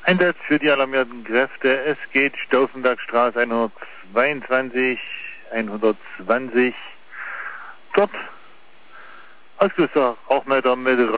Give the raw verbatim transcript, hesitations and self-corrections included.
Einsatz für die alarmierten Kräfte. Es geht Stauffenbergstraße hundertzweiundzwanzig, hundertzwanzig. Dort Auslöser Rauchmelder mit